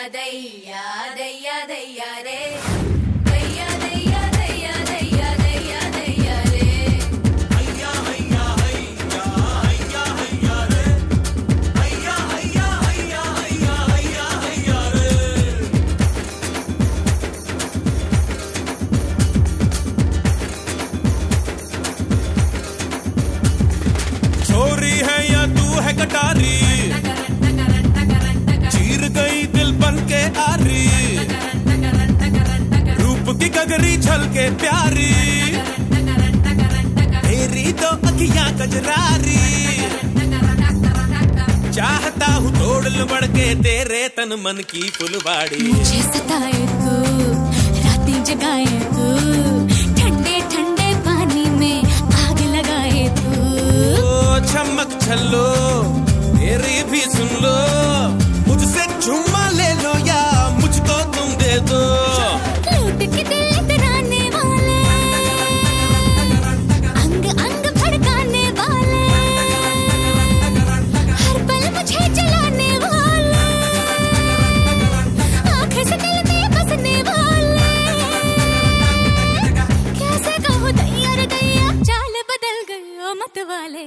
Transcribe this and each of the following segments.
दैया दैया दैया रे दैया दैया दैया दैया दैया दैया रे हैया हैया हैया हैया हैया रे हैया हैया हैया हैया हैया हैया रे। छोरी है या तू है कटारी, चीर गई दिल बन के आरी, रूप की गगरी झलके प्यारी, तेरी तो अखियां कजरारी, चाहता हूँ तोड़ लुढ़ के तेरे तन मन की फुलवाड़ी। मुझे सताए तू, रातें जगाए तू, ठंडे ठंडे पानी में आग लगाए तू। ओ चमक छल्लो तेरी भी सुन लो, मुझसे चुम्मा ले लो या मुझको तुम दे दो। लूट के दिल डराने वाले, अंग अंग भड़काने वाले, हर पल मुझे जलाने वाले, आँखें से दिल में बसने वाले। कैसे कहूँ दैया रे दैया, चाल बदल गई ओ मत वाले।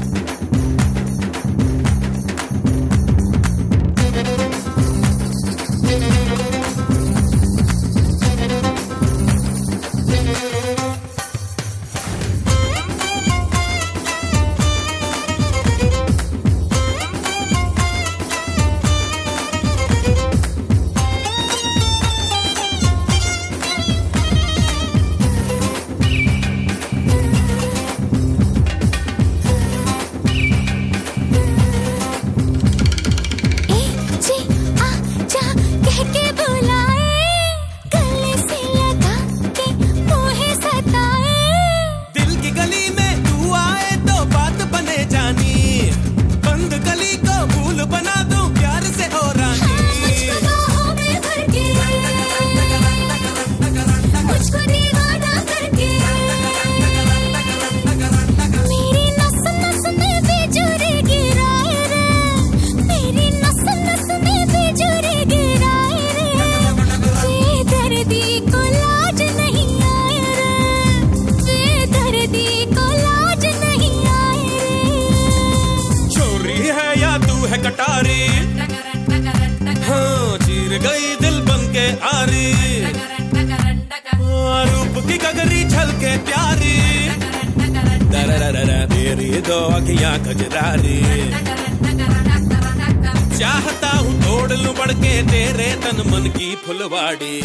कटारी हाँ चीर गई दिल बन के आरी, रूप की गगरी झलके प्यारी, तेरी दो अखियां कजरारी, चाहता हूँ तोड़ लुढ़ के तेरे तन मन की फुलवाड़ी।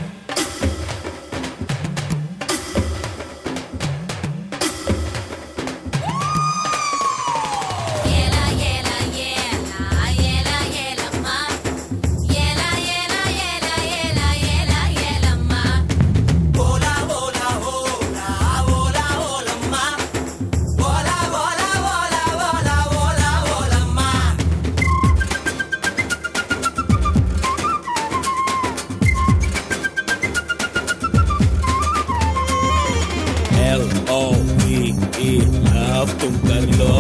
L-O-V-E लव तुम कर लो,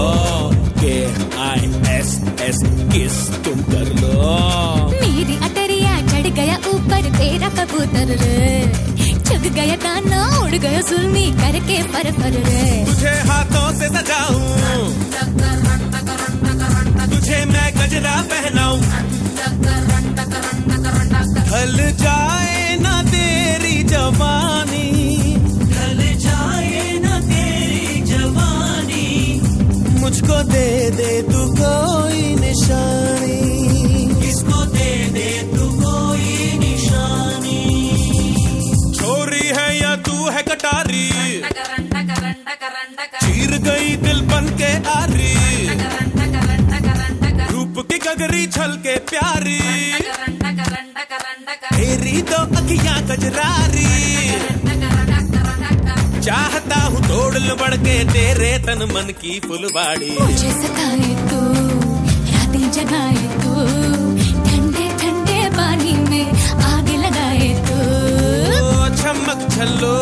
K-I-S-S किस तुम कर लो। मेरी अटरिया चढ़ गया ऊपर तेरा कबूतर रे, चुग गया दाना उड़ गया सुलमी करके फर फर रे। तुझे हाथों से सजाऊं, तुझे मैं गजरा पहनाऊं, ढल जाए ना तेरी जवानी, ढल जाए ना तेरी जवानी, मुझको दे दे तू कोई निशानी, किसको दे दे तू कोई निशानी। छोरी है या तू है कटारी, चीर गई दिल बन के आरी, रूप की गगरी झलके प्यारी, तेरी तो अखियां कजरारी, चाहता हूँ तोड़ लुढ़ के तेरे तन मन की फुलवाड़ी। मुझे सताए तू, रातें जगाए तू, ठंडे ठंडे पानी में आग लगाए तू। चमक छल्लो